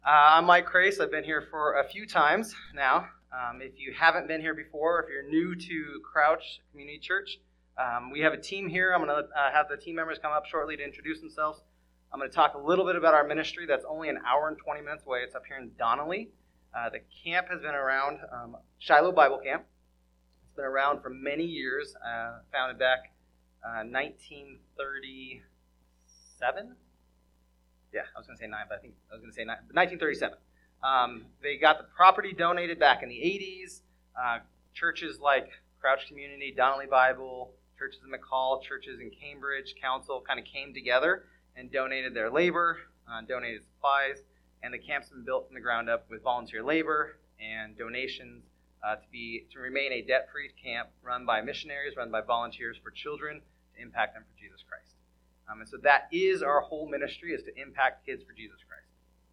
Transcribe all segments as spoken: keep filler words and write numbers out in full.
Uh, I'm Mike Crace. I've been here for a few times now. Um, if you haven't been here before, if you're new to Crouch Community Church, um, we have a team here. I'm going to uh, have the team members come up shortly to introduce themselves. I'm going to talk a little bit about our ministry. That's only an hour and twenty minutes away. It's up here in Donnelly. Uh, the camp has been around, um, Shiloh Bible Camp. It's been around for many years, uh, founded back uh, nineteen thirty-seven. Yeah, I was going to say nine, but I think I was going to say nine, nineteen thirty-seven. Um, they got the property donated back in the eighties. Uh, churches like Crouch Community, Donnelly Bible, churches in McCall, churches in Cambridge, Council kind of came together and donated their labor, uh, donated supplies, and the camp's been built from the ground up with volunteer labor and donations uh, to be to remain a debt-free camp run by missionaries, run by volunteers for children to impact them for Jesus Christ. Um, and so that is our whole ministry, is to impact kids for Jesus Christ.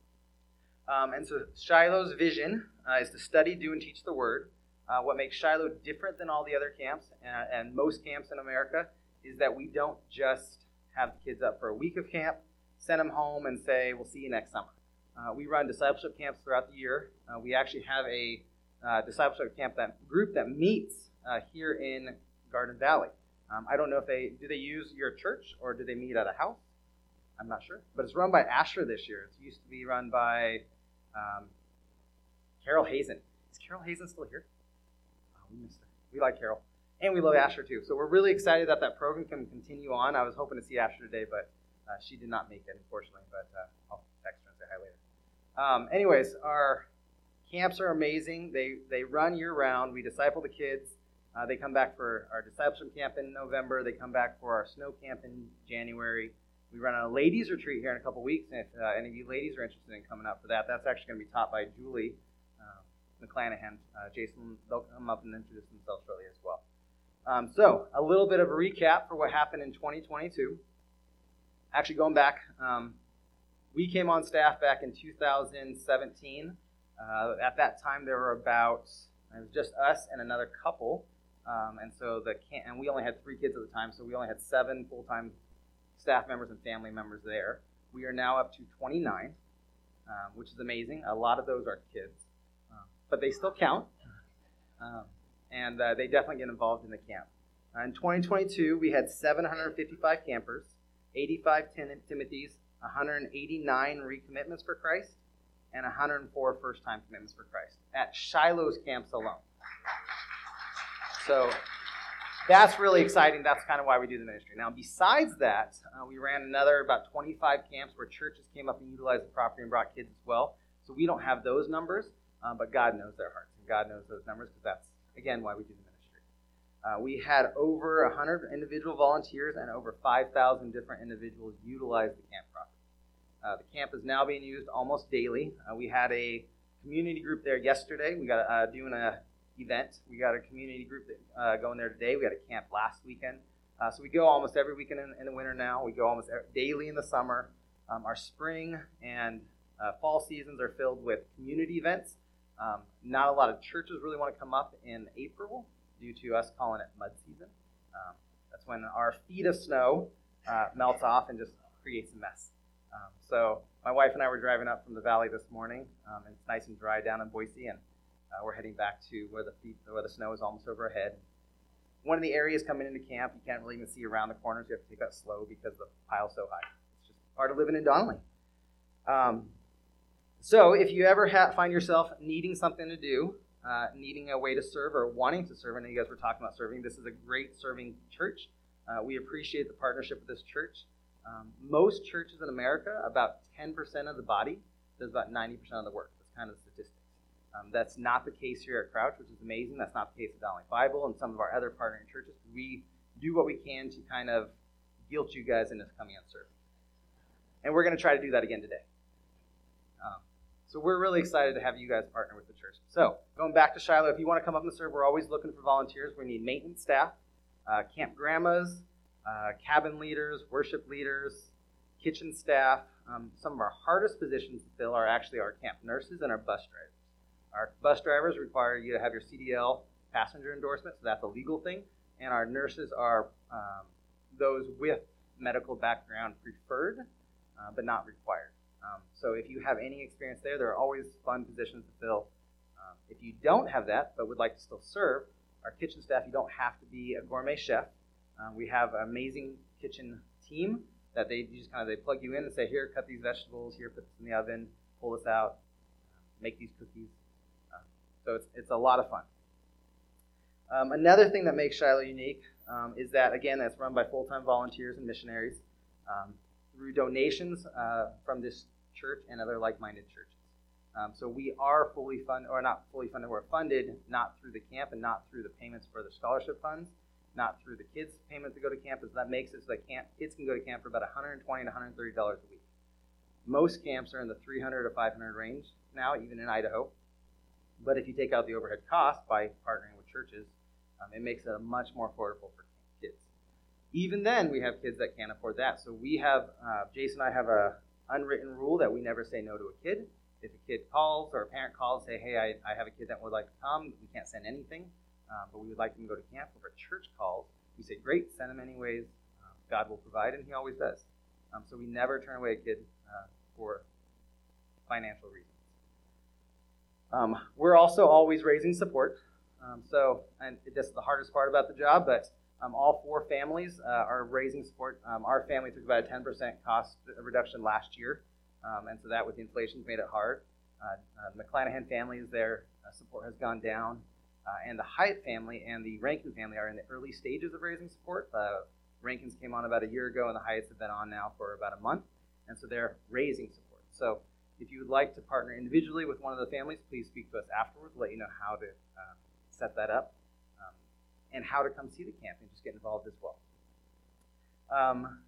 Um, and so Shiloh's vision uh, is to study, do, and teach the Word. Uh, what makes Shiloh different than all the other camps uh, and most camps in America is that we don't just have the kids up for a week of camp, send them home, and say, we'll see you next summer. Uh, we run discipleship camps throughout the year. Uh, we actually have a uh, discipleship camp that group that meets uh, here in Garden Valley. Um, I don't know if they, do they use your church or do they meet at a house? I'm not sure. But it's run by Asher this year. It used to be run by um, Carol Hazen. Is Carol Hazen still here? Oh, we missed her. We like Carol. And we love Asher too. So we're really excited that that program can continue on. I was hoping to see Asher today, but uh, she did not make it, unfortunately. But uh, I'll text her and say hi later. Um, anyways, our camps are amazing. They, they run year-round. We disciple the kids. Uh, they come back for our discipleship camp in November. They come back for our snow camp in January. We run a ladies retreat here in a couple weeks, and if uh, any of you ladies are interested in coming up for that, that's actually going to be taught by Julie uh, McClanahan. Uh, Jason, they'll come up and introduce themselves shortly as well. Um, so, a little bit of a recap for what happened in twenty twenty-two. Actually, going back, um, we came on staff back in two thousand seventeen. Uh, at that time, there were about, it was just us and another couple. Um, and so the camp, and we only had three kids at the time, so we only had seven full-time staff members and family members there. We are now up to twenty-nine, um, which is amazing. A lot of those are kids, um, but they still count, um, and uh, they definitely get involved in the camp. Uh, in twenty twenty-two, we had seven hundred fifty-five campers, eighty-five Tim- Timothys, one hundred eighty-nine recommitments for Christ, and one hundred four first-time commitments for Christ at Shiloh's camps alone. So that's really exciting. That's kind of why we do the ministry. Now, besides that, uh, we ran another about twenty-five camps where churches came up and utilized the property and brought kids as well. So we don't have those numbers, um, but God knows their hearts, and God knows those numbers because that's, again, why we do the ministry. Uh, we had over one hundred individual volunteers and over five thousand different individuals utilize the camp property. Uh, the camp is now being used almost daily. Uh, we had a community group there yesterday. We got uh, doing a event. We got a community group that uh, going there today. We had a camp last weekend. Uh, so we go almost every weekend in, in the winter now. We go almost every, daily in the summer. Um, our spring and uh, fall seasons are filled with community events. Um, not a lot of churches really want to come up in April due to us calling it mud season. Um, that's when our feet of snow uh, melts off and just creates a mess. Um, so my wife and I were driving up from the valley this morning. Um, and it's nice and dry down in Boise, and Uh, we're heading back to where the feet, where the snow is almost over our head. One of the areas coming into camp, you can't really even see around the corners. You have to take that slow because the pile's so high. It's just part of living in Donnelly. Um, so if you ever ha- find yourself needing something to do, uh, needing a way to serve or wanting to serve, I know you guys were talking about serving, this is a great serving church. Uh, we appreciate the partnership with this church. Um, most churches in America, about ten percent of the body does about ninety percent of the work. That's kind of the statistic. Um, that's not the case here at Crouch, which is amazing. That's not the case at Donnelly Bible and some of our other partnering churches. We do what we can to kind of guilt you guys into coming and serving. And we're going to try to do that again today. Um, so we're really excited to have you guys partner with the church. So going back to Shiloh, if you want to come up and serve, we're always looking for volunteers. We need maintenance staff, uh, camp grandmas, uh, cabin leaders, worship leaders, kitchen staff. Um, some of our hardest positions to fill are actually our camp nurses and our bus drivers. Our bus drivers require you to have your C D L passenger endorsement, so that's a legal thing. And our nurses are um, those with medical background preferred, uh, but not required. Um, so if you have any experience there, there are always fun positions to fill. Um, if you don't have that but would like to still serve, our kitchen staff, you don't have to be a gourmet chef. Um, we have an amazing kitchen team that they just kind of they plug you in and say, here, cut these vegetables, here, put this in the oven, pull this out, make these cookies. Uh, so it's it's a lot of fun. Um, another thing that makes Shiloh unique um, is that, again, it's run by full-time volunteers and missionaries um, through donations uh, from this church and other like-minded churches. Um, so we are fully funded, or not fully funded, we're funded not through the camp and not through the payments for the scholarship funds, not through the kids' payment to go to camp, as that makes it so that camp, kids can go to camp for about one hundred twenty dollars to one hundred thirty dollars a week. Most camps are in the three hundred dollars to five hundred dollars range now, even in Idaho. But if you take out the overhead cost by partnering with churches, um, it makes it a much more affordable for kids. Even then, we have kids that can't afford that. So we have, uh, Jason and I have a unwritten rule that we never say no to a kid. If a kid calls or a parent calls, say, hey, I, I have a kid that would like to come, we can't send anything, um, but we would like them to go to camp. If a church calls, we say, great, send them anyways. Um, God will provide, and he always does. Um, so we never turn away a kid uh, for financial reasons. Um, we're also always raising support. Um, so, and this is the hardest part about the job, but um, all four families uh, are raising support. Um, our family took about a ten percent cost reduction last year. Um, and so that with the inflation made it hard. Uh, uh, the McClanahan family is there. Uh, support has gone down. Uh, and the Hyatt family and the Rankin family are in the early stages of raising support. Uh, Rankins came on about a year ago, and the Hyatts have been on now for about a month. And so they're raising support. So if you would like to partner individually with one of the families, please speak to us afterwards. We'll let you know how to uh, set that up um, and how to come see the camp and just get involved as well. Um,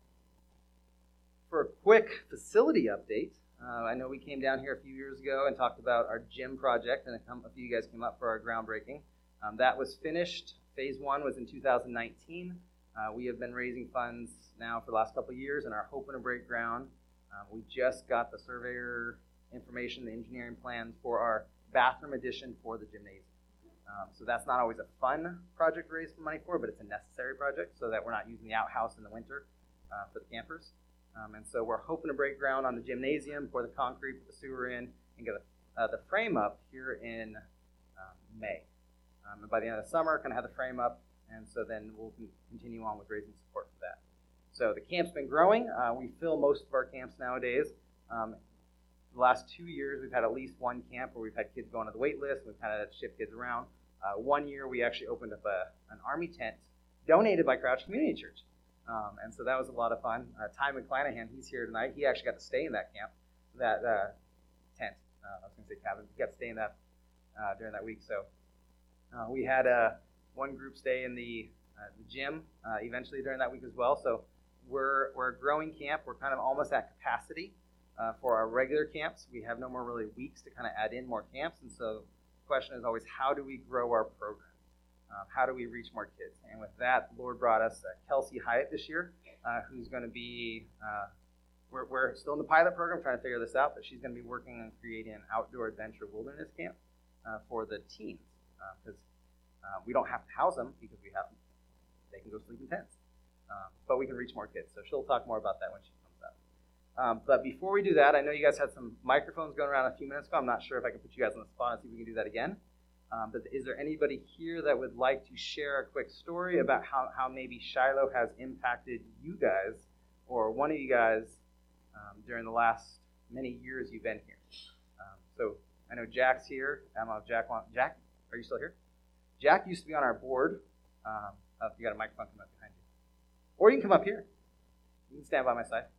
For a quick facility update, uh, I know we came down here a few years ago and talked about our gym project, and a few of you guys came up for our groundbreaking. Um, that was finished. Phase one was in two thousand nineteen. Uh, we have been raising funds now for the last couple of years and are hoping to break ground. Uh, we just got the surveyor information, the engineering plans for our bathroom addition for the gymnasium. Um, so that's not always a fun project to raise money for, but it's a necessary project so that we're not using the outhouse in the winter uh, for the campers. Um, and so we're hoping to break ground on the gymnasium, pour the concrete, put the sewer in, and get a, uh, the frame up here in um, May. Um, and by the end of the summer, kind of have the frame up, and so then we'll continue on with raising support for that. So the camp's been growing. Uh, we fill most of our camps nowadays. Um, the last two years, we've had at least one camp where we've had kids go onto the wait list. We've kind of shift kids around. Uh, one year, we actually opened up a, an army tent donated by Crouch Community Church. Um, and so that was a lot of fun. Uh, Ty McClanahan, he's here tonight. He actually got to stay in that camp, that uh, tent. Uh, I was going to say cabin. He got to stay in that uh, during that week. So uh, we had uh, one group stay in the, uh, the gym uh, eventually during that week as well. So we're we're a growing camp. We're kind of almost at capacity uh, for our regular camps. We have no more really weeks to kind of add in more camps. And so the question is always, how do we grow our program? Um, how do we reach more kids? And with that, the Lord brought us uh, Kelsey Hyatt this year, uh, who's going to be, uh, we're, we're still in the pilot program trying to figure this out, but she's going to be working on creating an outdoor adventure wilderness camp uh, for the teens. Because uh, uh, we don't have to house them because we have, they can go sleep in tents. Um, but we can reach more kids. So she'll talk more about that when she comes up. Um, but before we do that, I know you guys had some microphones going around a few minutes ago. I'm not sure if I can put you guys on the spot and see if we can do that again. Um, but is there anybody here that would like to share a quick story about how, how maybe Shiloh has impacted you guys or one of you guys um, during the last many years you've been here? Um, so I know Jack's here. I don't know if Jack wants, Jack, are you still here? Jack used to be on our board. Um, oh, you got a microphone coming up behind you. Or you can come up here. You can stand by my side.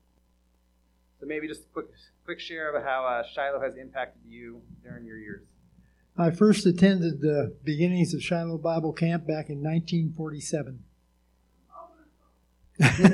So maybe just a quick, quick share of how uh, Shiloh has impacted you during your years. I first attended the beginnings of Shiloh Bible Camp back in nineteen forty-seven. At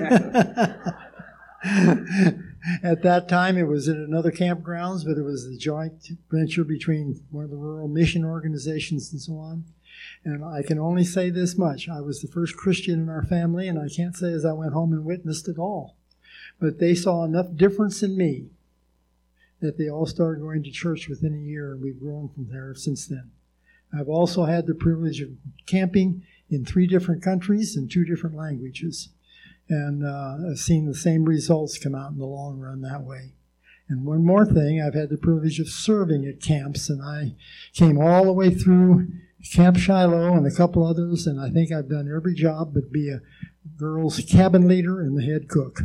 that time, it was in another campgrounds, but it was a joint venture between one of the rural mission organizations and so on. And I can only say this much. I was the first Christian in our family, and I can't say as I went home and witnessed it all. But they saw enough difference in me that they all started going to church within a year, and we've grown from there since then. I've also had the privilege of camping in three different countries in two different languages, and uh, I've seen the same results come out in the long run that way. And one more thing, I've had the privilege of serving at camps, and I came all the way through Camp Shiloh and a couple others, and I think I've done every job but be a girls' cabin leader and the head cook.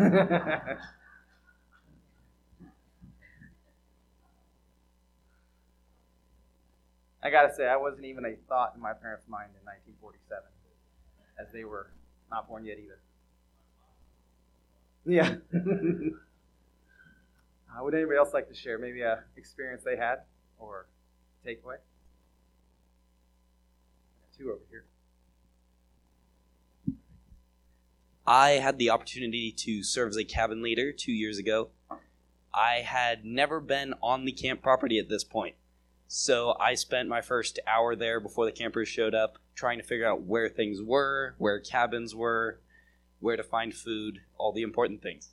I gotta say, I wasn't even a thought in my parents' mind in nineteen forty-seven, as they were not born yet either. Yeah. uh, would anybody else like to share maybe a experience they had or takeaway? Two over here. I had the opportunity to serve as a cabin leader two years ago. I had never been on the camp property at this point. So I spent my first hour there before the campers showed up trying to figure out where things were, where cabins were, where to find food, all the important things.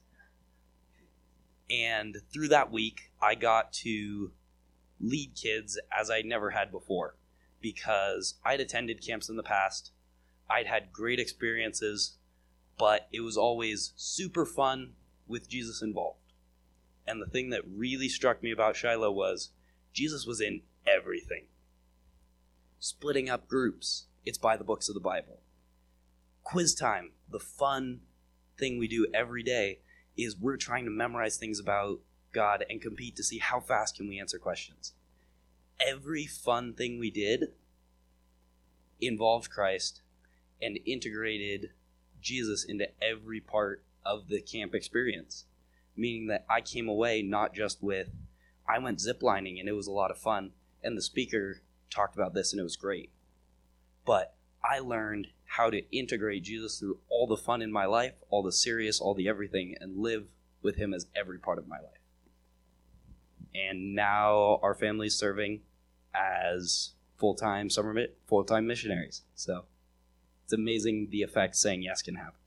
And through that week, I got to lead kids as I never had before because I'd attended camps in the past. I'd had great experiences, but it was always super fun with Jesus involved. And the thing that really struck me about Shiloh was Jesus was in everything. Splitting up groups, it's by the books of the Bible. Quiz time, the fun thing we do every day is we're trying to memorize things about God and compete to see how fast can we answer questions. Every fun thing we did involved Christ and integrated Jesus into every part of the camp experience, meaning that I came away not just with I went ziplining and it was a lot of fun, and the speaker talked about this and it was great. But I learned how to integrate Jesus through all the fun in my life, all the serious, all the everything, and live with him as every part of my life. And now our family's serving as full-time summer, full-time missionaries. So it's amazing the effect saying yes can have.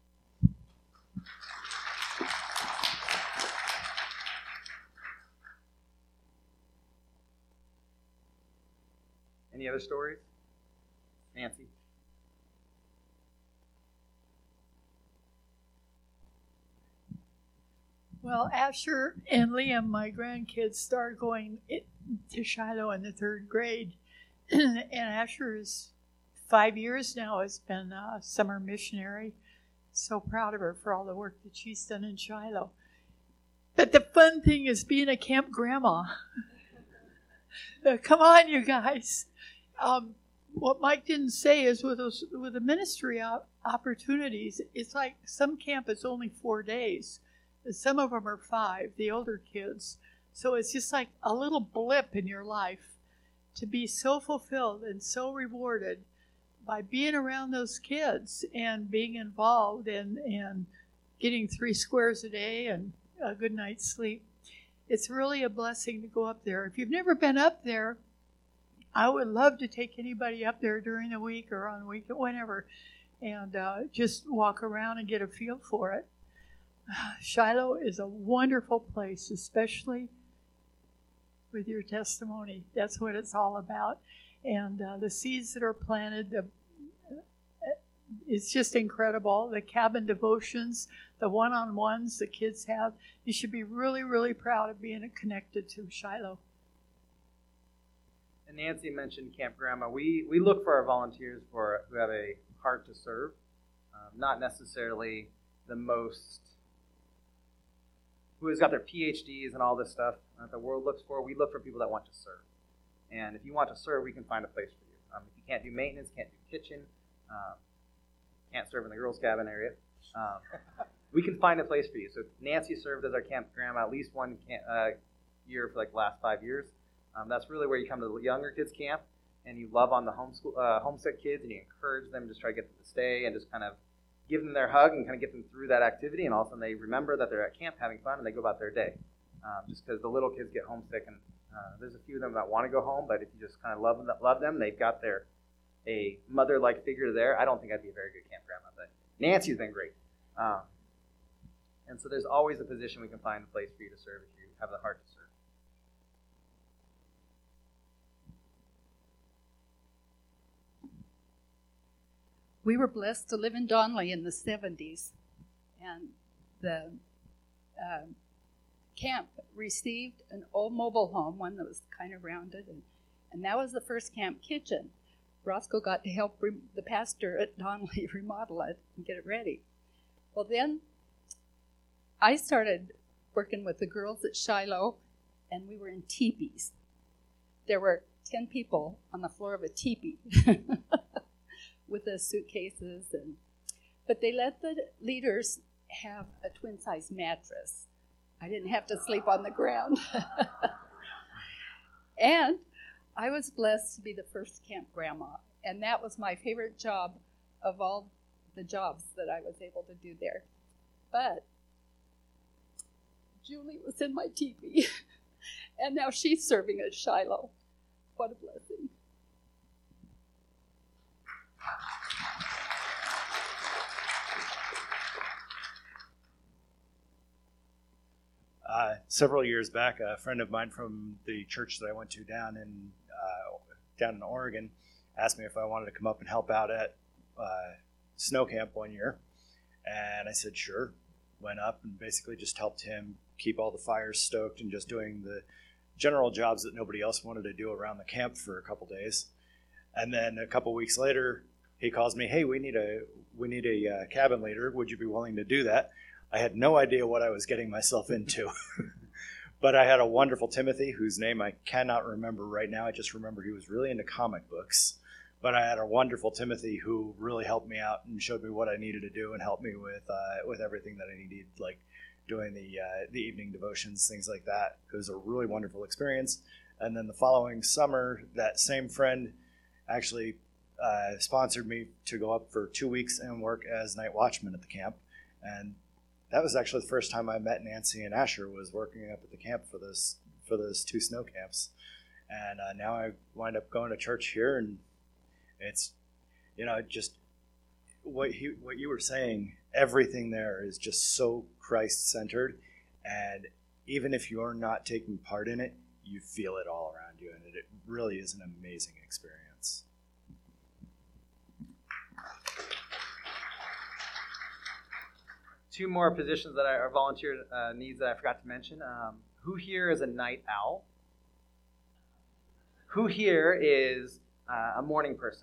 Any other stories? Nancy? Well, Asher and Liam, my grandkids, started going to Shiloh in the third grade. And Asher is five years now has been a summer missionary. So proud of her for all the work that she's done in Shiloh. But the fun thing is being a camp grandma. Come on, you guys. Um, what Mike didn't say is with those with the ministry op- opportunities, it's like some camp is only four days. Some of them are five, the older kids. So it's just like a little blip in your life to be so fulfilled and so rewarded by being around those kids and being involved and, and getting three squares a day and a good night's sleep. It's really a blessing to go up there. If you've never been up there, I would love to take anybody up there during the week or on the weekend, whenever, and uh, just walk around and get a feel for it. Shiloh is a wonderful place, especially with your testimony. That's what it's all about. And uh, the seeds that are planted, the, it's just incredible. The cabin devotions, the one-on-ones the kids have. You should be really, really proud of being connected to Shiloh. And Nancy mentioned Camp Grandma. We we look for our volunteers for who have a heart to serve, um, not necessarily the most, who has got their P H Ds and all this stuff that the world looks for. We look for people that want to serve. And if you want to serve, we can find a place for you. Um, if you can't do maintenance, can't do kitchen, uh, can't serve in the girls' cabin area, um, we can find a place for you. So Nancy served as our Camp Grandma at least one camp, uh, year for like the last five years. Um, that's really where you come to the younger kids camp and you love on the homeschool, uh, homesick kids and you encourage them, just try to get them to stay and just kind of give them their hug and kind of get them through that activity. And all of a sudden they remember that they're at camp having fun and they go about their day. Um, just because the little kids get homesick and uh, there's a few of them that want to go home, but if you just kind of love them, love them, they've got their a mother-like figure there. I don't think I'd be a very good camp grandma, but Nancy's been great. Um, and so there's always a position we can find a place for you to serve if you have the heart to serve. We were blessed to live in Donley in the seventies, and the uh, camp received an old mobile home, one that was kind of rounded, and, and that was the first camp kitchen. Roscoe got to help re- the pastor at Donnelly remodel it and get it ready. Well, then I started working with the girls at Shiloh, and we were in teepees. There were ten people on the floor of a teepee with the suitcases, and but they let the leaders have a twin-size mattress. I didn't have to sleep on the ground. And I was blessed to be the first camp grandma, and that was my favorite job of all the jobs that I was able to do there. But Julie was in my teepee, and now she's serving at Shiloh. What a blessing. Uh, several years back, a friend of mine from the church that I went to down in uh, down in Oregon asked me if I wanted to come up and help out at uh, snow camp one year, and I said sure. Went up and basically just helped him keep all the fires stoked and just doing the general jobs that nobody else wanted to do around the camp for a couple days. And then a couple weeks later, he calls me, "Hey, we need a we need a uh, cabin leader. Would you be willing to do that?" I had no idea what I was getting myself into. But I had a wonderful Timothy, whose name I cannot remember right now. I just remember he was really into comic books. But I had a wonderful Timothy who really helped me out and showed me what I needed to do and helped me with uh, with everything that I needed, like doing the uh, the evening devotions, things like that. It was a really wonderful experience. And then the following summer, that same friend actually uh, sponsored me to go up for two weeks and work as night watchman at the camp. And that was actually the first time I met Nancy and Asher, was working up at the camp for this for those two snow camps. And uh, now I wind up going to church here, and it's, you know, just what he, what you were saying, everything there is just so Christ-centered, and even if you're not taking part in it, you feel it all around you, and it, it really is an amazing experience. Two more positions that are volunteer uh, needs that I forgot to mention. Um, who here is a night owl? Who here is uh, a morning person?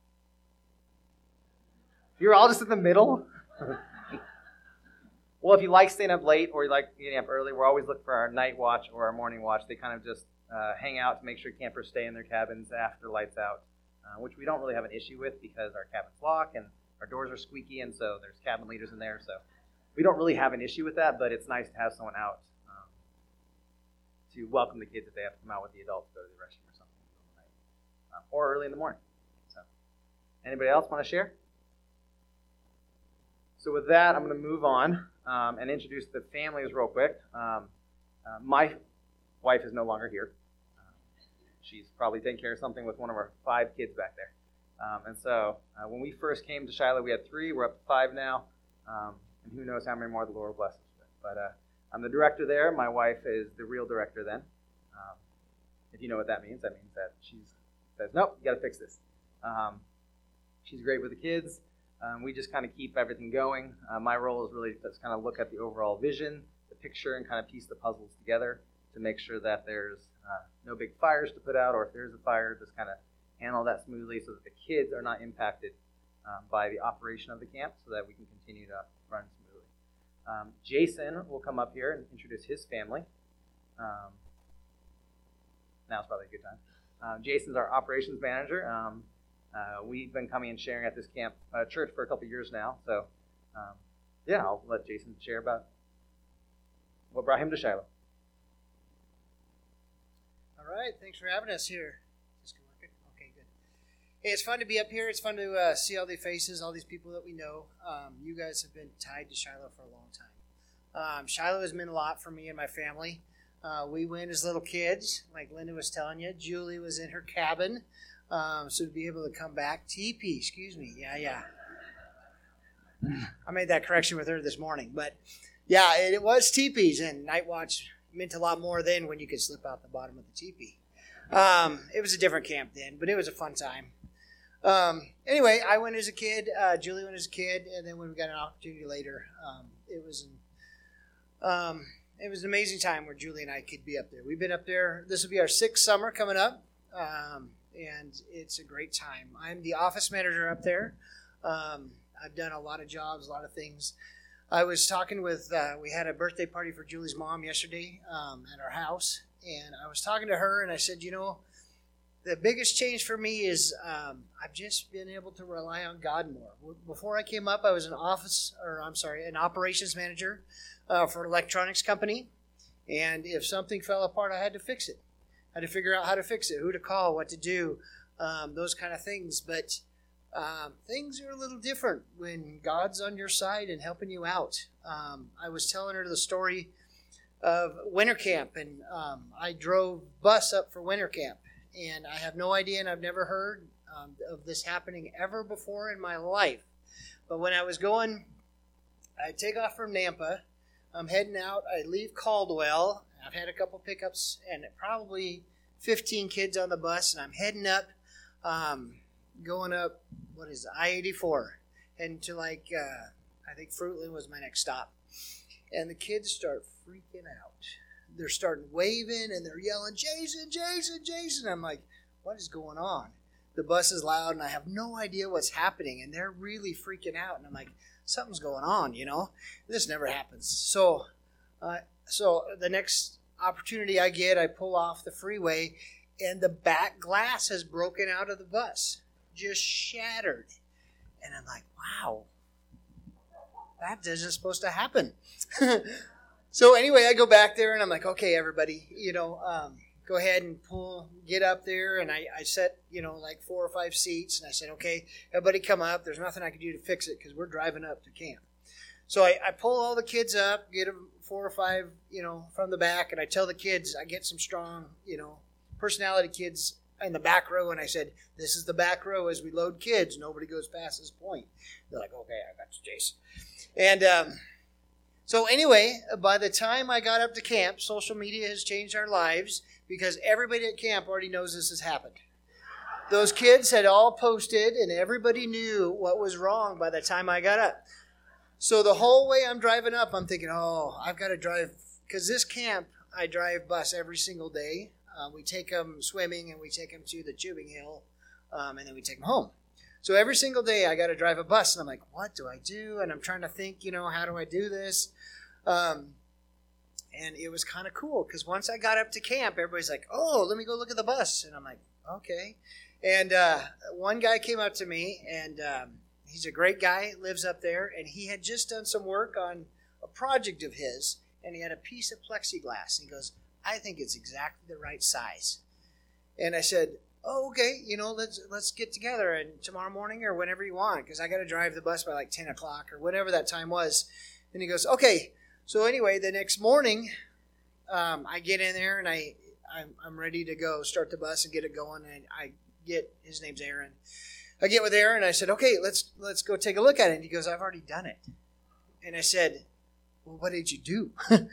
You're all just in the middle? Well, if you like staying up late or you like getting up early, we're always looking for our night watch or our morning watch. They kind of just uh, hang out to make sure campers stay in their cabins after lights out, uh, which we don't really have an issue with because our cabins lock and our doors are squeaky, and so there's cabin leaders in there, so we don't really have an issue with that, but it's nice to have someone out um, to welcome the kids if they have to come out with the adults to go to the restroom or something in the middle of the night, um, or early in the morning. So, anybody else want to share? So with that, I'm going to move on um, and introduce the families real quick. Um, uh, my wife is no longer here. Um, she's probably taking care of something with one of our five kids back there. Um, and so uh, when we first came to Shiloh, we had three. We're up to five now. Um, and who knows how many more the Lord will bless us with. But uh, I'm the director there. My wife is the real director then. Um, if you know what that means, that means that she says, nope, you got to fix this. Um, she's great with the kids. Um, we just kind of keep everything going. Uh, my role is really to just kind of look at the overall vision, the picture, and kind of piece the puzzles together to make sure that there's uh, no big fires to put out, or if there's a fire, just kind of handle that smoothly so that the kids are not impacted um, by the operation of the camp, so that we can continue to run smoothly. Um, Jason will come up here and introduce his family. Um, now's probably a good time. Uh, Jason's our operations manager. Um, uh, we've been coming and sharing at this camp uh, church for a couple years now. So, um, yeah, I'll let Jason share about what brought him to Shiloh. All right, thanks for having us here. Is this working? Okay, good. Hey, it's fun to be up here. It's fun to uh, see all these faces, all these people that we know. Um, you guys have been tied to Shiloh for a long time. Um, Shiloh has meant a lot for me and my family. Uh, we went as little kids, like Linda was telling you. Julie was in her cabin, um, so to be able to come back. Teepee, excuse me. Yeah, yeah. I made that correction with her this morning. But, yeah, it, it was teepees, and Night Watch meant a lot more then when you could slip out the bottom of the teepee. Um, it was a different camp then, but it was a fun time. Um, anyway, I went as a kid. Uh, Julie went as a kid, and then when we got an opportunity later, um, it was in, um, it was an amazing time where Julie and I could be up there. We've been up there. This will be our sixth summer coming up, um, and it's a great time. I'm the office manager up there. Um, I've done a lot of jobs, a lot of things. I was talking with, uh, we had a birthday party for Julie's mom yesterday um, at our house, and I was talking to her, and I said, you know, the biggest change for me is um, I've just been able to rely on God more. Before I came up, I was an office, or I'm sorry, an operations manager uh, for an electronics company, and if something fell apart, I had to fix it. I had to figure out how to fix it, who to call, what to do, um, those kind of things. But um, things are a little different when God's on your side and helping you out. Um, I was telling her the story of winter camp, and um, I drove bus up for winter camp. And I have no idea, and I've never heard um, of this happening ever before in my life. But when I was going, I take off from Nampa. I'm heading out. I leave Caldwell. I've had a couple pickups and probably fifteen kids on the bus. And I'm heading up, um, going up, what is it, I eighty-four. Heading to like, uh, I think Fruitland was my next stop. And the kids start freaking out. They're starting waving and they're yelling, Jason, Jason, Jason. I'm like, what is going on? The bus is loud and I have no idea what's happening. And they're really freaking out. And I'm like, something's going on, you know? This never happens. So, uh, so the next opportunity I get, I pull off the freeway and the back glass has broken out of the bus. Just shattered. And I'm like, wow, that isn't supposed to happen. So anyway, I go back there and I'm like, okay, everybody, you know, um, go ahead and pull, get up there. And I, I set, you know, like four or five seats. And I said, okay, everybody come up. There's nothing I can do to fix it because we're driving up to camp. So I, I pull all the kids up, get them four or five, you know, from the back. And I tell the kids, I get some strong, you know, personality kids in the back row. And I said, this is the back row as we load kids. Nobody goes past this point. They're like, okay, I got you, Jason. And, um, So anyway, by the time I got up to camp, social media has changed our lives because everybody at camp already knows this has happened. Those kids had all posted and everybody knew what was wrong by the time I got up. So the whole way I'm driving up, I'm thinking, oh, I've got to drive, because this camp, I drive bus every single day. Uh, we take them swimming and we take them to the tubing hill um, and then we take them home. So every single day I got to drive a bus, and I'm like, what do I do? And I'm trying to think, you know, how do I do this? Um, and it was kind of cool because once I got up to camp, everybody's like, oh, let me go look at the bus. And I'm like, okay. And uh, one guy came up to me, and um, he's a great guy, lives up there, and he had just done some work on a project of his, and he had a piece of plexiglass. And he goes, I think it's exactly the right size. And I said, oh, okay, you know, let's let's get together and tomorrow morning or whenever you want, because I got to drive the bus by like ten o'clock or whatever that time was. And he goes, okay. So anyway, the next morning, um, I get in there and I, I'm, I'm ready to go start the bus and get it going. And I get, his name's Aaron. I get with Aaron and I said, okay, let's let's go take a look at it. And he goes, I've already done it. And I said, well, what did you do?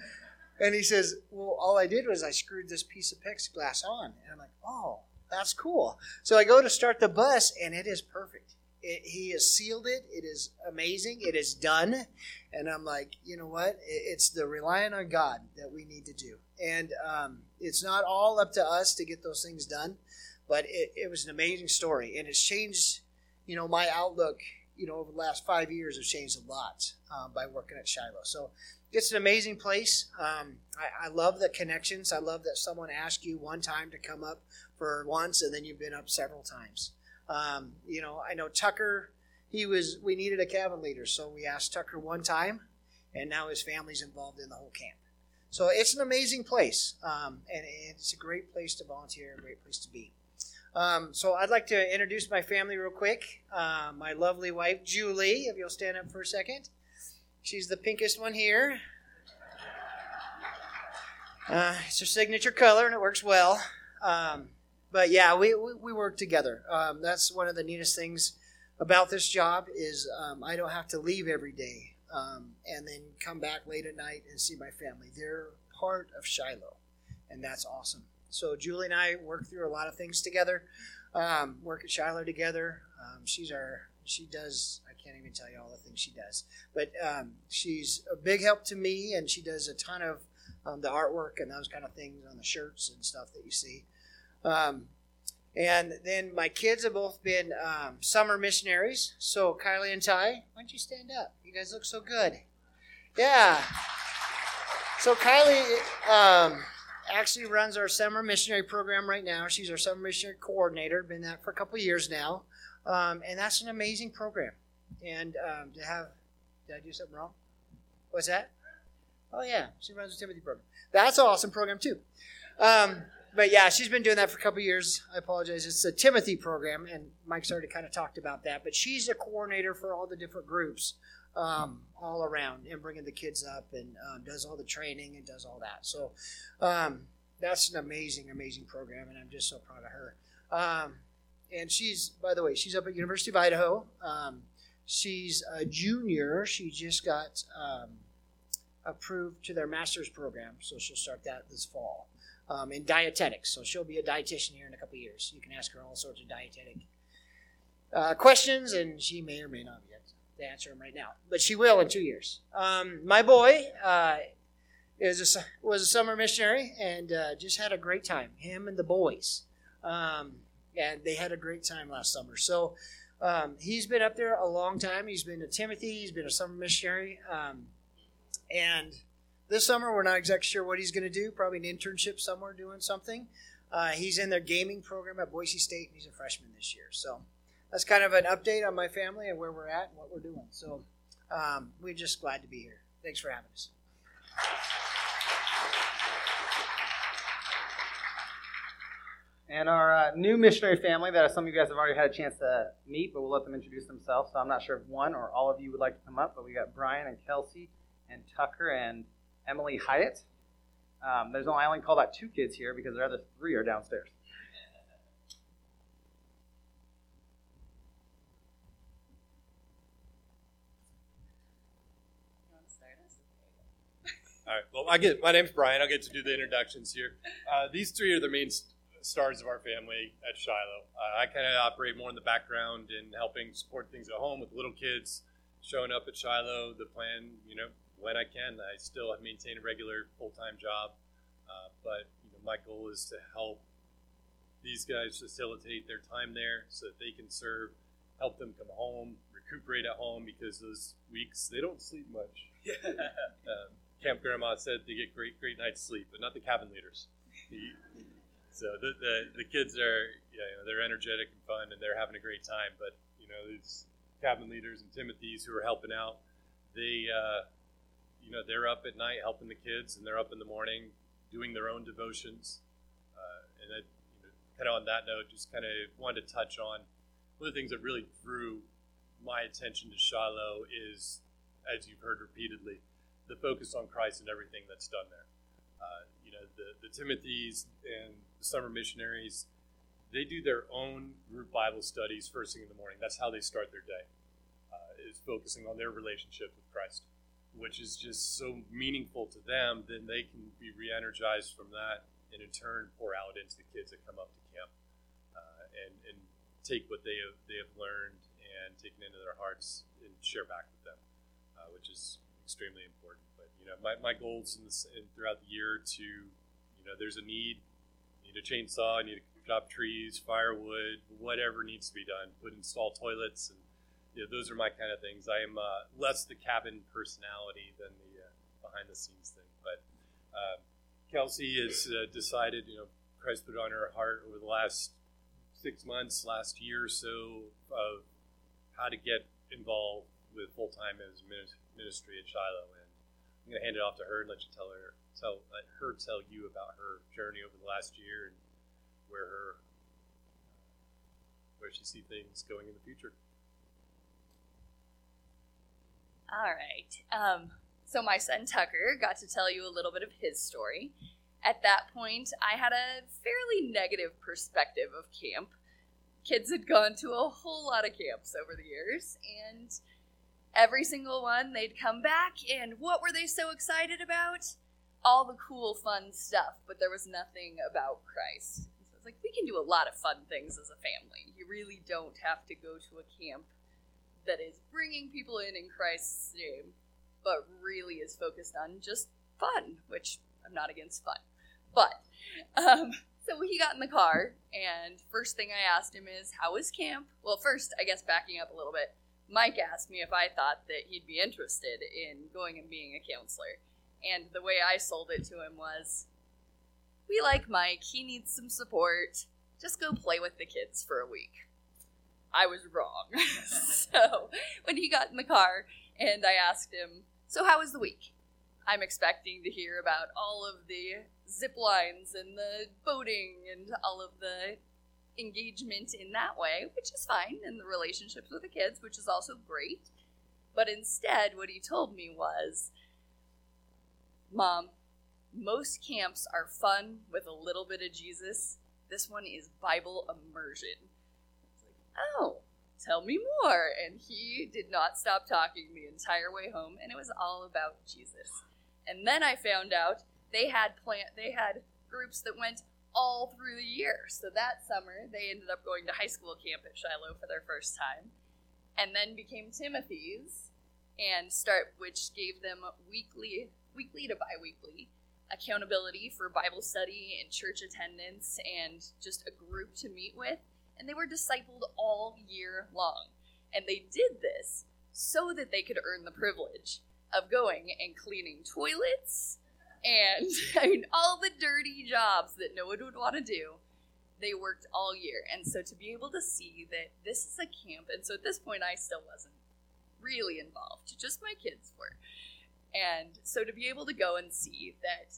And he says, well, all I did was I screwed this piece of plexiglass on. And I'm like, oh. That's cool. So I go to start the bus, and it is perfect. It, he has sealed it. It is amazing. It is done. And I'm like, you know what? It, it's the relying on God that we need to do. And um, it's not all up to us to get those things done, but it, it was an amazing story. And it's changed, you know, my outlook, you know, over the last five years has changed a lot um, by working at Shiloh. So it's an amazing place. Um, I, I love the connections. I love that someone asked you one time to come up for once, and then you've been up several times. Um, you know, I know Tucker, he was, we needed a cabin leader, so we asked Tucker one time, and now his family's involved in the whole camp. So it's an amazing place, um, and it's a great place to volunteer, a great place to be. Um, so I'd like to introduce my family real quick. Uh, my lovely wife, Julie, if you'll stand up for a second. She's the pinkest one here. Uh, it's her signature color, and it works well. Um, but yeah, we, we, we work together. Um, that's one of the neatest things about this job is um, I don't have to leave every day um, and then come back late at night and see my family. They're part of Shiloh, and that's awesome. So Julie and I work through a lot of things together, um, work at Shiloh together. Um, she's our, she does, I can't even tell you all the things she does, but um, she's a big help to me, and she does a ton of um, the artwork and those kind of things on the shirts and stuff that you see. Um, and then my kids have both been um, summer missionaries. So Kylie and Ty, why don't you stand up? You guys look so good. Yeah. So Kylie um, actually runs our summer missionary program right now. She's our summer missionary coordinator. Been that for a couple of years now. Um, and that's an amazing program. And um, to have, did I do something wrong? What's that? Oh, yeah. She runs the Timothy program. That's an awesome program, too. Um, but, yeah, she's been doing that for a couple of years. I apologize. It's the Timothy program, and Mike's already kind of talked about that. But she's a coordinator for all the different groups um, all around and bringing the kids up and um, does all the training and does all that. So um, that's an amazing, amazing program, and I'm just so proud of her. Um, and she's, by the way, she's up at University of Idaho. Um, she's a junior. She just got um, approved to their master's program, so she'll start that this fall. Um, in dietetics, so she'll be a dietitian here in a couple of years. You can ask her all sorts of dietetic uh, questions, and she may or may not be able to answer them right now, but she will in two years. Um, my boy uh, is a, was a summer missionary and uh, just had a great time. Him and the boys, um, and they had a great time last summer. So um, he's been up there a long time. He's been to Timothy. He's been a summer missionary, um, and this summer, we're not exactly sure what he's going to do. Probably an internship somewhere doing something. Uh, he's in their gaming program at Boise State, and he's a freshman this year. So that's kind of an update on my family and where we're at and what we're doing. So um, we're just glad to be here. Thanks for having us. And our uh, new missionary family that some of you guys have already had a chance to meet, but we'll let them introduce themselves. So I'm not sure if one or all of you would like to come up, but we got Brian and Kelsey and Tucker and Emily Hyatt. Um, there's only, I only call that two kids here because the other three are downstairs. You want to start us? All right. Well, I get. My name's Brian. I'll get to do the introductions here. Uh, these three are the main st- stars of our family at Shiloh. Uh, I kind of operate more in the background and helping support things at home with little kids, showing up at Shiloh. The plan, you know, when I can. I still maintain a regular full-time job, uh, but you know, my goal is to help these guys facilitate their time there so that they can serve, help them come home, recuperate at home, because those weeks they don't sleep much. um, Camp Grandma said they get great, great night's sleep, but not the cabin leaders. So the, the the kids are, yeah, you know, they're energetic and fun, and they're having a great time. But you know, these cabin leaders and Timothy's who are helping out, they. Uh, You know, they're up at night helping the kids, and they're up in the morning doing their own devotions. Uh, and that, you know, kind of on that note, just kind of wanted to touch on one of the things that really drew my attention to Shiloh is, as you've heard repeatedly, the focus on Christ and everything that's done there. Uh, you know, the, the Timothys and the summer missionaries, they do their own group Bible studies first thing in the morning. That's how they start their day, uh, is focusing on their relationship with Christ, which is just so meaningful to them. Then they can be re-energized from that and in turn pour out into the kids that come up to camp uh, and, and take what they have, they have learned and taken into their hearts and share back with them, uh, which is extremely important. But, you know, my, my goals in this, in, throughout the year to, you know, there's a need, you need a chainsaw, you need to chop trees, firewood, whatever needs to be done, put install toilets, and yeah, those are my kind of things. I am uh, less the cabin personality than the uh, behind-the-scenes thing. But uh, Kelsey has uh, decided, you know, Christ put it on her heart over the last six months, last year or so, of how to get involved with full-time as ministry at Shiloh. And I'm going to hand it off to her and let you tell her, tell let her tell you about her journey over the last year and where her, where she sees things going in the future. All right. Um, so my son Tucker got to tell you a little bit of his story. At that point, I had a fairly negative perspective of camp. Kids had gone to a whole lot of camps over the years, and every single one, they'd come back, and what were they so excited about? All the cool, fun stuff, but there was nothing about Christ. So it's like, we can do a lot of fun things as a family. You really don't have to go to a camp that is bringing people in in Christ's name, but really is focused on just fun, which I'm not against fun. But, um, so he got in the car, and first thing I asked him is, how was camp? Well, first, I guess backing up a little bit, Mike asked me if I thought that he'd be interested in going and being a counselor. And the way I sold it to him was, we like Mike, he needs some support, just go play with the kids for a week. I was wrong. So when he got in the car and I asked him, so how was the week? I'm expecting to hear about all of the zip lines and the boating and all of the engagement in that way, which is fine, and the relationships with the kids, which is also great. But instead, what he told me was, Mom, most camps are fun with a little bit of Jesus. This one is Bible immersion. I was like, oh, tell me more. And he did not stop talking the entire way home, and it was all about Jesus. And then I found out they had plant they had groups that went all through the year. So that summer, they ended up going to high school camp at Shiloh for their first time, and then became Timothy's, and start which gave them weekly, weekly to bi-weekly accountability for Bible study and church attendance and just a group to meet with. And they were discipled all year long. And they did this so that they could earn the privilege of going and cleaning toilets and I mean, all the dirty jobs that no one would want to do. They worked all year. And so to be able to see that this is a camp, and so at this point I still wasn't really involved, just my kids were. And so to be able to go and see that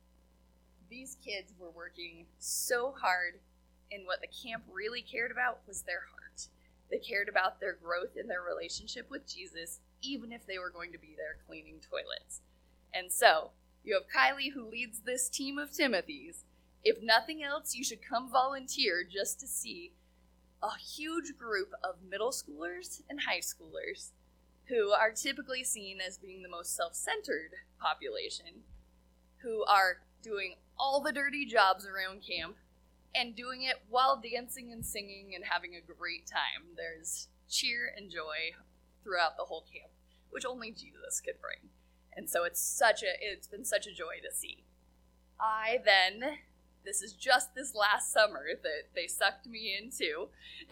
these kids were working so hard, and what the camp really cared about was their heart. They cared about their growth in their relationship with Jesus, even if they were going to be there cleaning toilets. And so, you have Kylie who leads this team of Timothy's. If nothing else, you should come volunteer just to see a huge group of middle schoolers and high schoolers who are typically seen as being the most self-centered population, who are doing all the dirty jobs around camp and doing it while dancing and singing and having a great time. There's cheer and joy throughout the whole camp, which only Jesus could bring. And so it's such a it's been such a joy to see. I then, this is just this last summer that they sucked me into,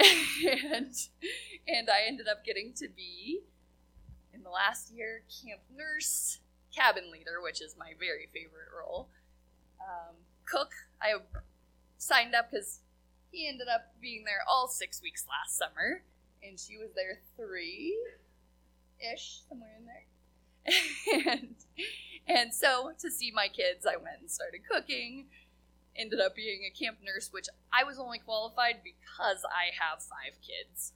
and and I ended up getting to be, in the last year, camp nurse, cabin leader, which is my very favorite role. Um, cook, I signed up because he ended up being there all six weeks last summer, and she was there three-ish, somewhere in there. and, and so to see my kids, I went and started cooking, ended up being a camp nurse, which I was only qualified because I have five kids.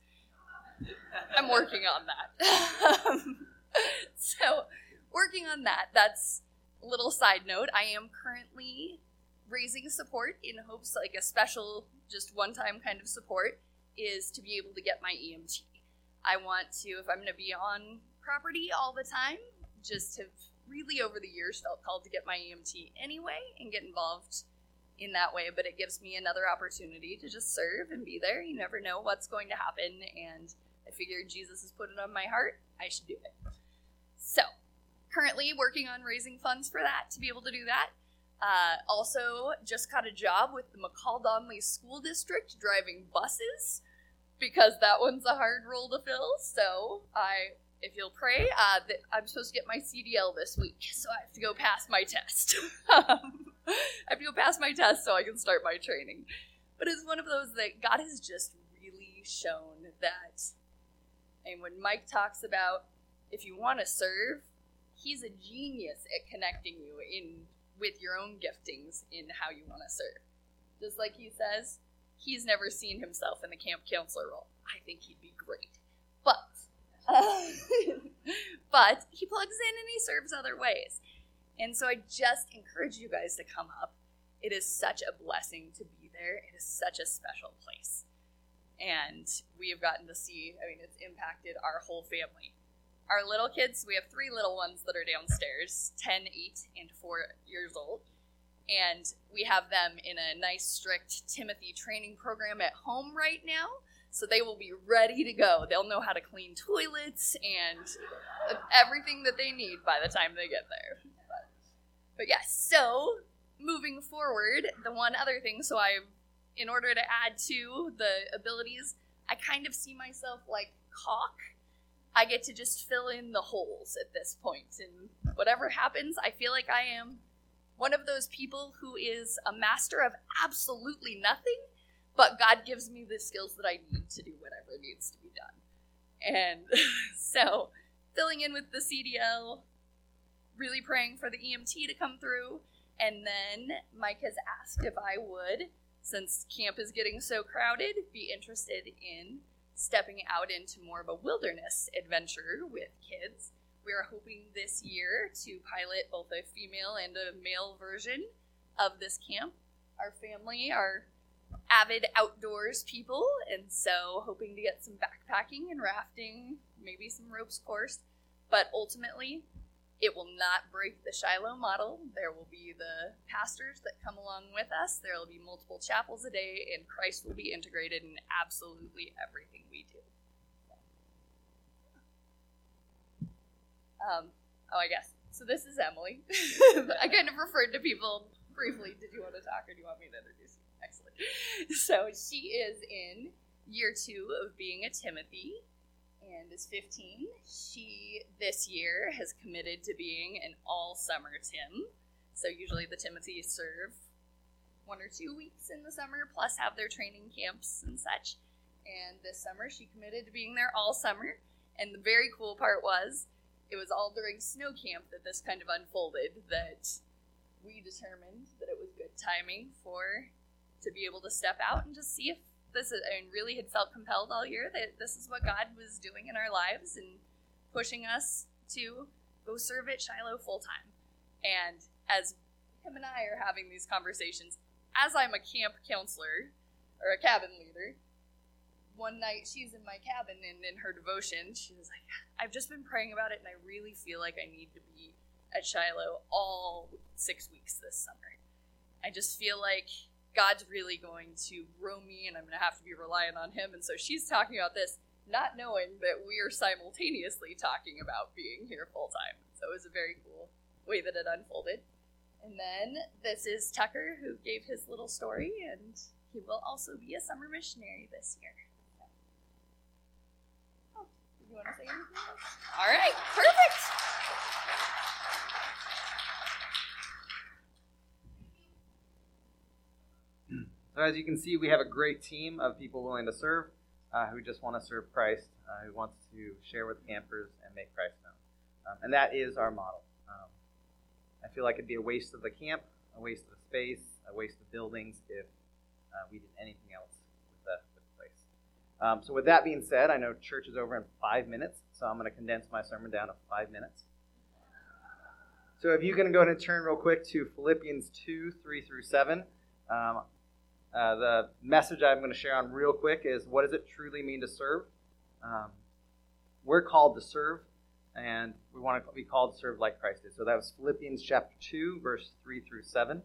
I'm working on that. um, so working on that, that's a little side note. I am currently raising support in hopes, like a special, just one-time kind of support, is to be able to get my E M T. I want to, if I'm going to be on property all the time, just have really over the years felt called to get my E M T anyway and get involved in that way, but it gives me another opportunity to just serve and be there. You never know what's going to happen, and I figured Jesus has put it on my heart, I should do it. So, currently working on raising funds for that, to be able to do that. Uh, also, just got a job with the McCall-Donley School District driving buses, because that one's a hard role to fill. So, I, if you'll pray, uh, that I'm supposed to get my C D L this week, so I have to go pass my test. um, I have to go pass my test so I can start my training. But it's one of those that God has just really shown that, and when Mike talks about if you want to serve, he's a genius at connecting you in with your own giftings in how you want to serve. Just like he says, he's never seen himself in the camp counselor role. I think he'd be great. But, uh, but he plugs in and he serves other ways. And so I just encourage you guys to come up. It is such a blessing to be there. It is such a special place. And we have gotten to see, I mean, it's impacted our whole family. Our little kids, we have three little ones that are downstairs, ten, eight, and four years old. And we have them in a nice, strict Timothy training program at home right now. So they will be ready to go. They'll know how to clean toilets and everything that they need by the time they get there. But But yes, so moving forward, the one other thing, so I, in order to add to the abilities, I kind of see myself like caulk. I get to just fill in the holes at this point, and whatever happens, I feel like I am one of those people who is a master of absolutely nothing, but God gives me the skills that I need to do whatever needs to be done. And so, filling in with the C D L, really praying for the E M T to come through, and then Mike has asked if I would, since camp is getting so crowded, be interested in stepping out into more of a wilderness adventure with kids. We are hoping this year to pilot both a female and a male version of this camp. Our family are avid outdoors people, and so hoping to get some backpacking and rafting, maybe some ropes course, but ultimately it will not break the Shiloh model. There will be the pastors that come along with us. There will be multiple chapels a day, and Christ will be integrated in absolutely everything we do. Um, oh, I guess. So this is Emily. I kind of referred to people briefly. Did you want to talk, or do you want me to introduce you? Excellent. So she is in year two of being a Timothy and is fifteen. She, this year, has committed to being an all-summer Tim. So usually the Timothys serve one or two weeks in the summer, plus have their training camps and such. And this summer, she committed to being there all summer. And the very cool part was, it was all during snow camp that this kind of unfolded, that we determined that it was good timing for to be able to step out and just see if this is, I mean, really had felt compelled all year that this is what God was doing in our lives and pushing us to go serve at Shiloh full time. And as him and I are having these conversations, as I'm a camp counselor or a cabin leader, one night she's in my cabin and in her devotion, she was like, I've just been praying about it and I really feel like I need to be at Shiloh all six weeks this summer. I just feel like God's really going to grow me and I'm going to have to be reliant on him. And so she's talking about this, not knowing that we are simultaneously talking about being here full time. So it was a very cool way that it unfolded. And then this is Tucker, who gave his little story, and he will also be a summer missionary this year. You want to say anything else? All right, perfect. So as you can see, we have a great team of people willing to serve, uh, who just want to serve Christ, uh, who wants to share with campers and make Christ known. Um, and that is our model. Um, I feel like it'd be a waste of the camp, a waste of the space, a waste of buildings if uh, we did anything else with the, with the place. Um, so with that being said, I know church is over in five minutes, so I'm going to condense my sermon down to five minutes. So if you can go ahead and turn real quick to Philippians two, three through seven. Um, uh, the message I'm going to share on real quick is, what does it truly mean to serve? Um, we're called to serve, and we want to be called to serve like Christ did. So that was Philippians chapter two, verse three through seven.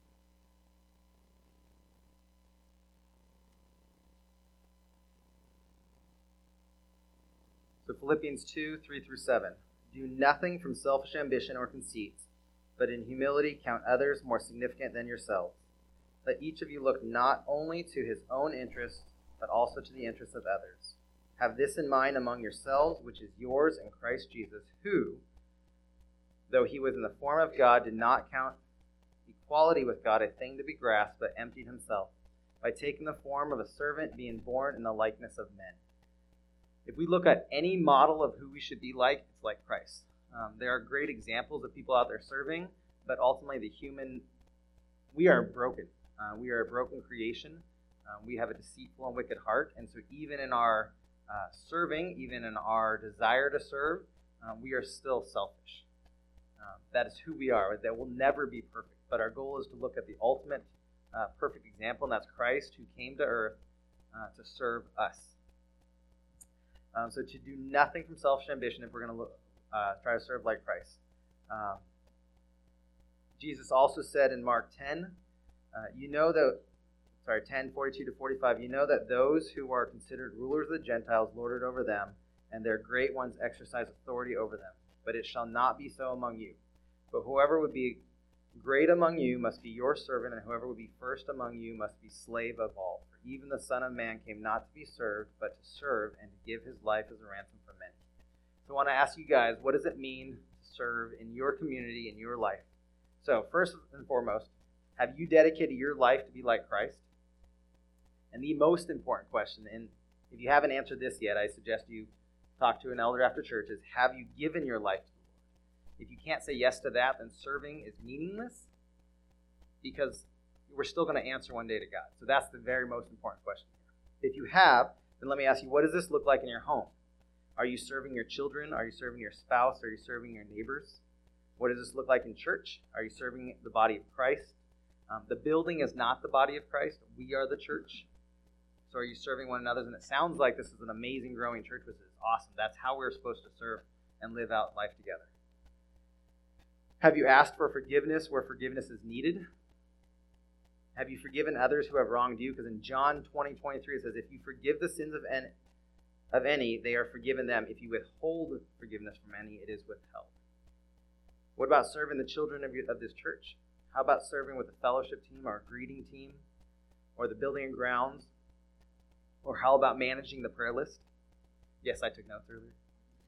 So Philippians two, three through seven. Do nothing from selfish ambition or conceit, but in humility count others more significant than yourselves. Let each of you look not only to his own interest, but also to the interests of others. Have this in mind among yourselves, which is yours in Christ Jesus, who, though he was in the form of God, did not count equality with God a thing to be grasped, but emptied himself, by taking the form of a servant, being born in the likeness of men. If we look at any model of who we should be like, it's like Christ. Um, there are great examples of people out there serving, but ultimately the human, we are broken. Uh, we are a broken creation. Um, we have a deceitful and wicked heart, and so even in our uh, serving, even in our desire to serve, um, we are still selfish. Um, that is who we are. That will never be perfect, but our goal is to look at the ultimate uh, perfect example, and that's Christ, who came to earth uh, to serve us. Um, so to do nothing from selfish ambition if we're going to uh, try to serve like Christ. Um, Jesus also said in Mark ten, uh, you know that, sorry, ten, forty-two to forty-five, you know that those who are considered rulers of the Gentiles lord it over them, and their great ones exercise authority over them. But it shall not be so among you. But whoever would be Great among you must be your servant, and whoever will be first among you must be slave of all. For even the Son of Man came not to be served, but to serve and to give his life as a ransom for many. So I want to ask you guys, what does it mean to serve in your community, in your life? So first and foremost, have you dedicated your life to be like Christ? And the most important question, and if you haven't answered this yet, I suggest you talk to an elder after church, is have you given your life to the Lord? If you can't say yes to that, then serving is meaningless, because we're still going to answer one day to God. So that's the very most important question. If you have, then let me ask you, what does this look like in your home? Are you serving your children? Are you serving your spouse? Are you serving your neighbors? What does this look like in church? Are you serving the body of Christ? Um, the building is not the body of Christ. We are the church. So are you serving one another? And it sounds like this is an amazing growing church, which is awesome. That's how we're supposed to serve and live out life together. Have you asked for forgiveness where forgiveness is needed? Have you forgiven others who have wronged you? Because in John twenty twenty-three it says, if you forgive the sins of any, of any, they are forgiven them. If you withhold forgiveness from any, it is withheld. What about serving the children of, your, of this church? How about serving with the fellowship team or greeting team or the building and grounds? Or how about managing the prayer list? Yes, I took notes earlier.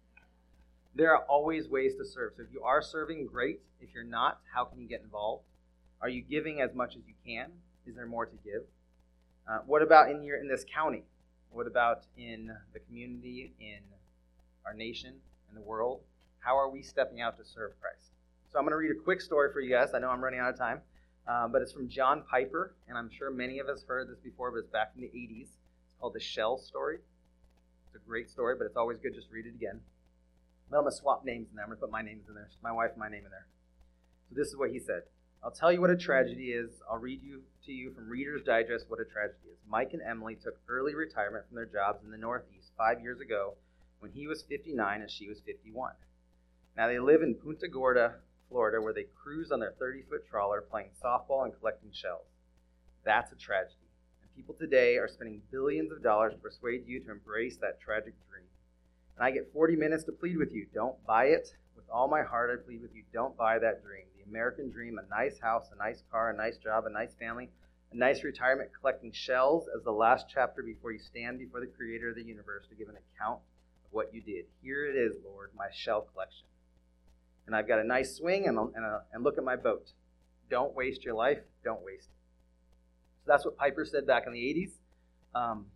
There are always ways to serve. So if you are serving, great. If you're not, how can you get involved? Are you giving as much as you can? Is there more to give? Uh, what about in your in this county? What about in the community, in our nation, in the world? How are we stepping out to serve Christ? So I'm going to read a quick story for you guys. I know I'm running out of time, um, but it's from John Piper, and I'm sure many of us heard this before, but it's back in the eighties. It's called The Shell Story. It's a great story, but it's always good just to read it again. But I'm going to swap names in there. I'm going to put my names in there. My wife and my name in there. So this is what he said. I'll tell you what a tragedy is. I'll read you to you from Reader's Digest what a tragedy is. Mike and Emily took early retirement from their jobs in the Northeast five years ago when he was fifty-nine and she was fifty-one. Now they live in Punta Gorda, Florida, where they cruise on their thirty-foot trawler playing softball and collecting shells. That's a tragedy. And people today are spending billions of dollars to persuade you to embrace that tragic dream. And I get forty minutes to plead with you. Don't buy it. With all my heart, I plead with you, don't buy that dream. The American dream, a nice house, a nice car, a nice job, a nice family, a nice retirement, collecting shells as the last chapter before you stand before the Creator of the universe to give an account of what you did. Here it is, Lord, my shell collection. And I've got a nice swing, and, a, and, a, and look at my boat. Don't waste your life. Don't waste it. So that's what Piper said back in the eighties. Um,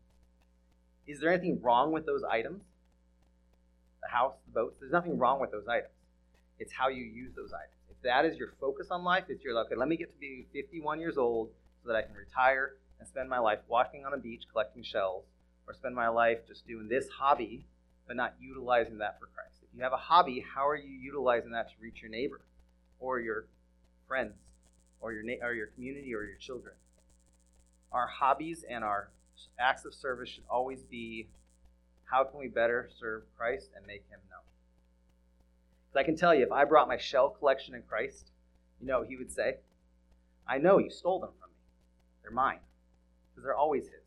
is there anything wrong with those items? The house, the boat? There's nothing wrong with those items. It's how you use those items. If that is your focus on life, it's your, okay, let me get to be fifty-one years old so that I can retire and spend my life walking on a beach collecting shells, or spend my life just doing this hobby, but not utilizing that for Christ. If you have a hobby, how are you utilizing that to reach your neighbor or your friends or your na- or your community or your children? Our hobbies and our acts of service should always be, how can we better serve Christ and make him known? Because I can tell you, if I brought my shell collection in Christ, you know what he would say? I know you stole them from me. They're mine. Because they're always his.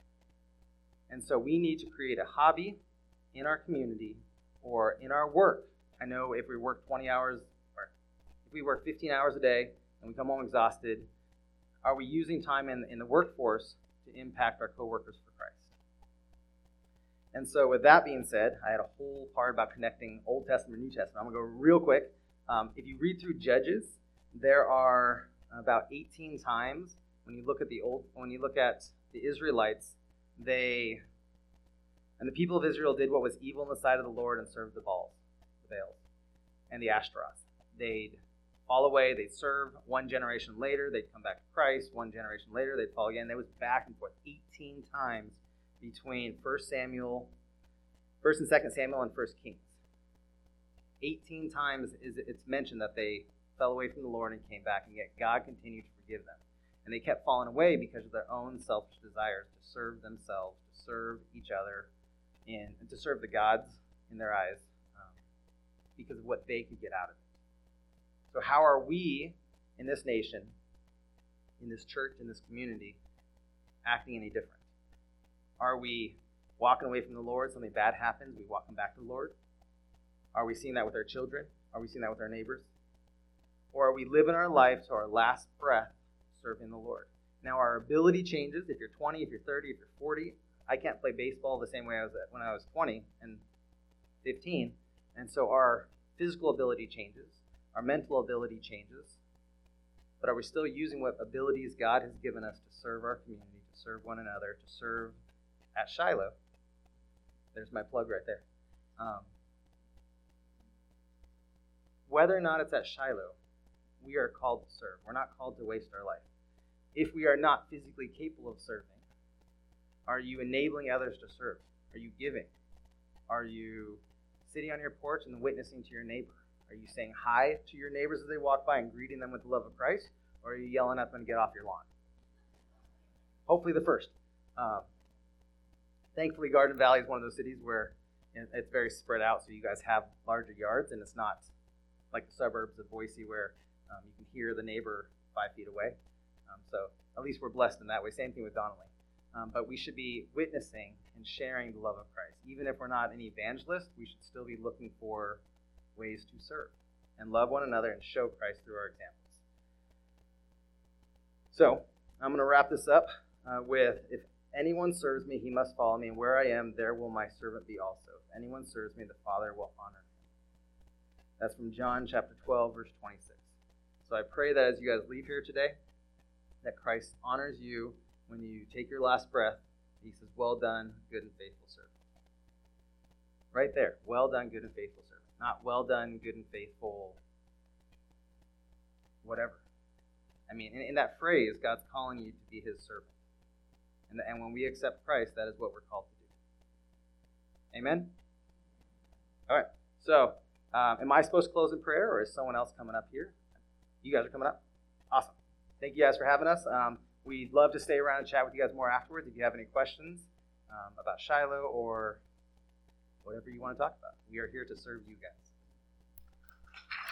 And so we need to create a hobby in our community or in our work. I know if we work twenty hours, or if we work fifteen hours a day and we come home exhausted, are we using time in, in the workforce to impact our coworkers for Christ? And so with that being said, I had a whole part about connecting Old Testament and New Testament. I'm going to go real quick. Um, if you read through Judges, there are about eighteen times when you look at the old, when you look at the Israelites, they, and the people of Israel did what was evil in the sight of the Lord and served the Baals, the Baals, and the Ashtaroth. They'd fall away, they'd serve. One generation later, they'd come back to Christ. One generation later, they'd fall again. It was back and forth eighteen times between First Samuel, First and Second Samuel, and First Kings. Eighteen times is it's mentioned that they fell away from the Lord and came back, and yet God continued to forgive them. And they kept falling away because of their own selfish desires to serve themselves, to serve each other, and, and to serve the gods in their eyes, um, because of what they could get out of it. So how are we in this nation, in this church, in this community, acting any different? Are we walking away from the Lord? Something bad happens, we walk them back to the Lord? Are we seeing that with our children? Are we seeing that with our neighbors? or are we living our life to our last breath serving the Lord? Now, our ability changes. If you're twenty, if you're thirty, if you're forty, I can't play baseball the same way I was at when I was twenty and fifteen. And so our physical ability changes. Our mental ability changes. But are we still using what abilities God has given us to serve our community, to serve one another, to serve at Shiloh? There's my plug right there. Um, whether or not it's at Shiloh, we are called to serve. We're not called to waste our life. If we are not physically capable of serving, are you enabling others to serve? Are you giving? Are you sitting on your porch and witnessing to your neighbor? Are you saying hi to your neighbors as they walk by and greeting them with the love of Christ? Or are you yelling at them and get off your lawn? Hopefully the first. Um, thankfully, Garden Valley is one of those cities where it's very spread out, so you guys have larger yards, and it's not like the suburbs of Boise where um, you can hear the neighbor five feet away. Um, so at least we're blessed in that way. Same thing with Donnelly. Um, but we should be witnessing and sharing the love of Christ. Even if we're not an evangelist, we should still be looking for ways to serve and love one another and show Christ through our examples. So I'm going to wrap this up uh, with, if anyone serves me, he must follow me, and where I am, there will my servant be also. If anyone serves me, the Father will honor him. That's from John chapter twelve, verse twenty-six. So I pray that as you guys leave here today, that Christ honors you when you take your last breath. He says, well done, good and faithful servant. Right there, well done, good and faithful servant. Not well done, good and faithful, whatever. I mean, in, in that phrase, God's calling you to be his servant. And, and when we accept Christ, that is what we're called to do. Amen? All right, so um, am I supposed to close in prayer, or is someone else coming up here? You guys are coming up? Awesome. Thank you guys for having us. Um, we'd love to stay around and chat with you guys more afterwards if you have any questions um, about Shiloh or whatever you want to talk about. We are here to serve you guys.